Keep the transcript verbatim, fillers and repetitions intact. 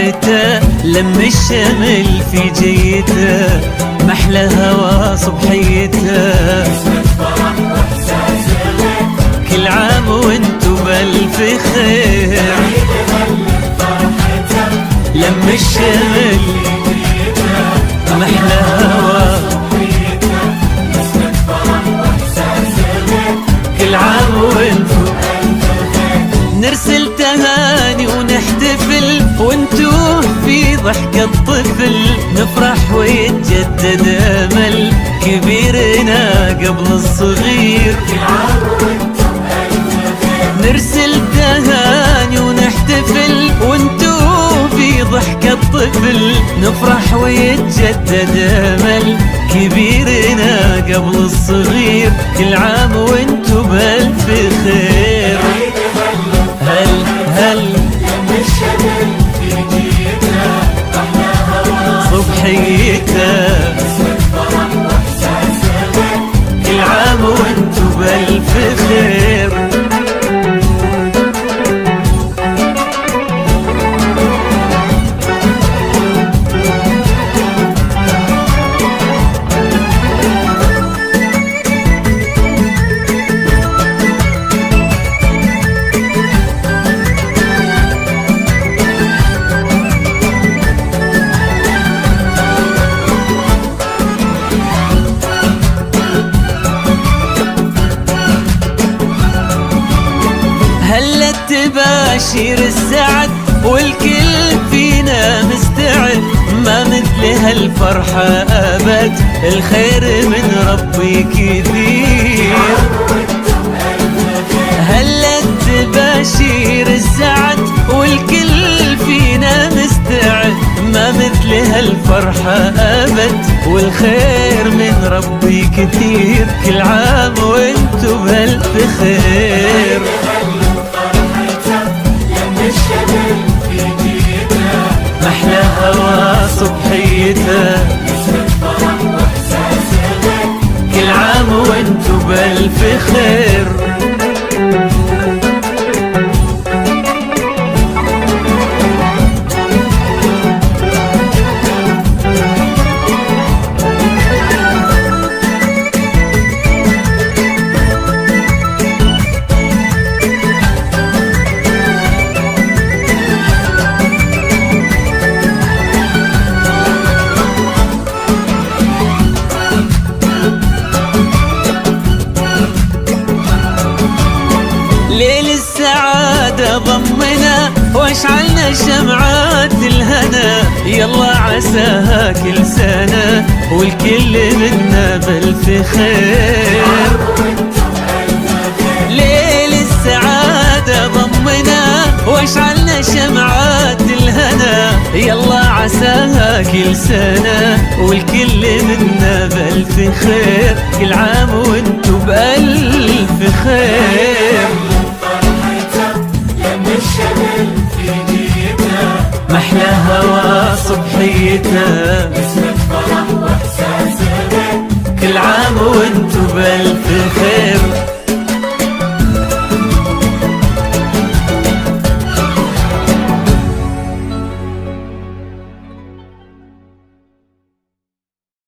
صبحيته، لم الشمل في جيته، محلى هوا صبحيته. كل عام وانتو بألف خير، لم الشمل محلى هوا، كل عام وانتو نرسل تهاني ونحتفل، وانتو في ضحكة طفل نفرح ويتجدد امل كبيرنا قبل الصغير. نرسل تهاني ونحتفل، وانتو في ضحكة طفل نفرح ويتجدد امل كبيرنا قبل الصغير. كل عام وانتو بألف خير. هل هل صبحيته، كل عام وانتو بألف خير. هلا تباشير السعد والكل فينا مستعد، ما مثل هالفرحة أبد، الخير من ربي كثير. هلا تباشير السعد والكل فينا مستعد، ما مثل هالفرحة أبد، والخير من ربي كثير. كل عام وانتو بألف خير. محلى هوا صبحيته، كل عام وانتو بألف خير. ليل السعادة ضمنا واشعلنا شمعات الهنا، يلا عساها كل سنة والكل منا بألف خير. ليل السعادة ضمنا واشعلنا شمعات الهنا، يلا عساها كل سنة والكل منا بألف خير. كل عام وانتو بألف